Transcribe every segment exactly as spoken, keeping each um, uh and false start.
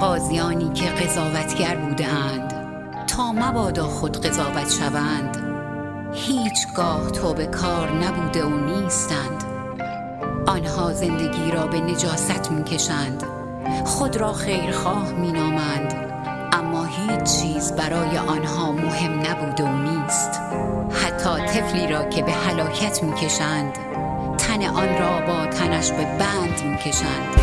غازیانی که قضاوتگر بودند تا مبادا خود قضاوت شوند، هیچگاه توبه کار نبوده و نیستند. آنها زندگی را به نجاست می‌کشند، خود را خیرخواه می‌نامند، اما هیچ چیز برای آنها مهم نبوده و نیست. حتی طفلی را که به هلاکت می‌کشند، تن آن را با تنش به بند می‌کشند.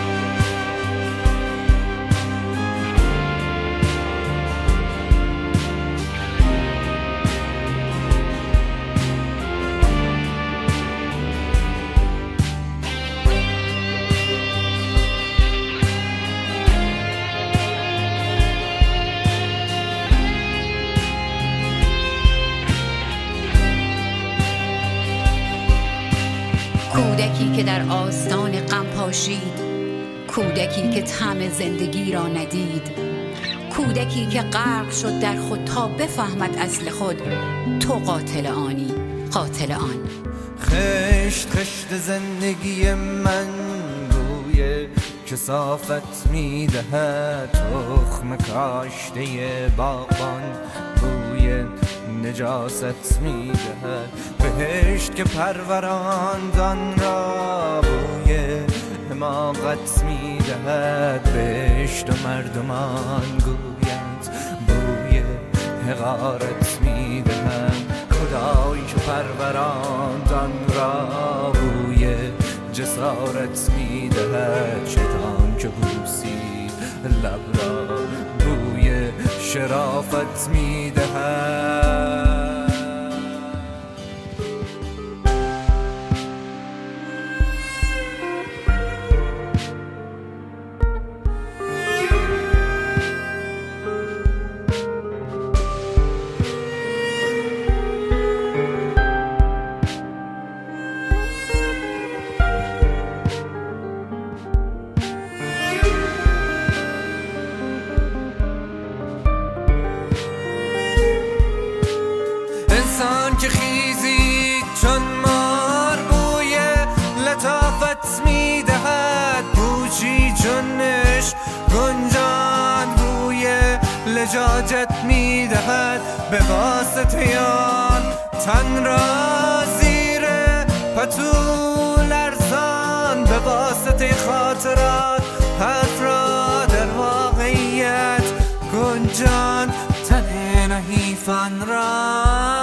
کودکی که در آستان غم پاشید، کودکی که طعم زندگی را ندید، کودکی که غرق شد در خود تا بفهمد اصل خود. تو قاتل آنی، قاتل آن. خشت خشت زندگی من بوی کثافت میدهد، تخم کاشته باغبان بوی نجاست میدهد. بهشت که پروراندان را بوی حماقت میدهد، بهشت و مردمان گویند بوی حقارت میدهد. خدایی که پروراندان را بوی جسارت میدهد، شیطان که بوسید لب را بوی شرافت میدهد. انسان که خیزید چون مار بوی لطافت میدهد، پوچی چونش گنجان بوی لجاجت میدهد. به واسطه آن تن را زیر پتو لرزان، به واسطه خاطرات حرف را در واقعیت گنجان. تن نحیفان را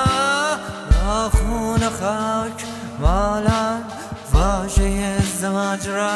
خون و خاک مالان، واژه ازدواج را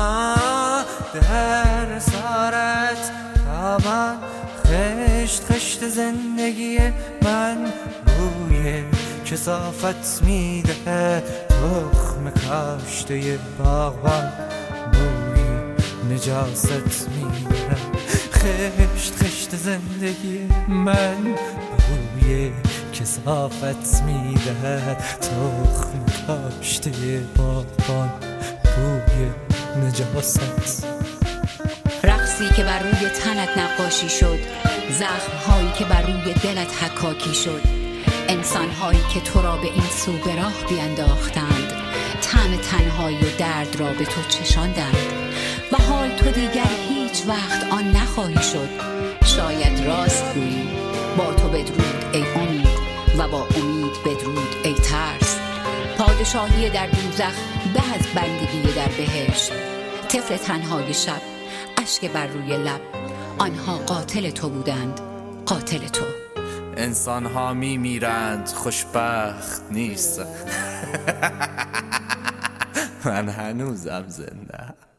در اسارت تابان. خشت خشت زندگی من بوی کثافت میده، تخم کاشته باغبان بوی نجاست میده. خشت خشت زندگی من بوی کثافت میدهد، تخم کاشته باغبان بوی نجاست. رقصی که بر روی تنت نقاشی شد، زخم‌هایی که بر روی دلت حکاکی شد، انسان‌هایی که تو را به این سو به راه بینداختند، طعم تنهایی و درد را به تو چشاندند و حال تو دیگر هیچ وقت آن نخواهی شد. شاید راست گویی، با تو بدرود ای امید و با امید بدرود ای ترس. پادشاهی در دوزخ به از بندگی در بهشت. طفل تنهای شب، اشک بر روی لب، آنها قاتل تو بودند، قاتل تو. انسان ها می میرند، خوشبخت نیست. من هنوزم زنده.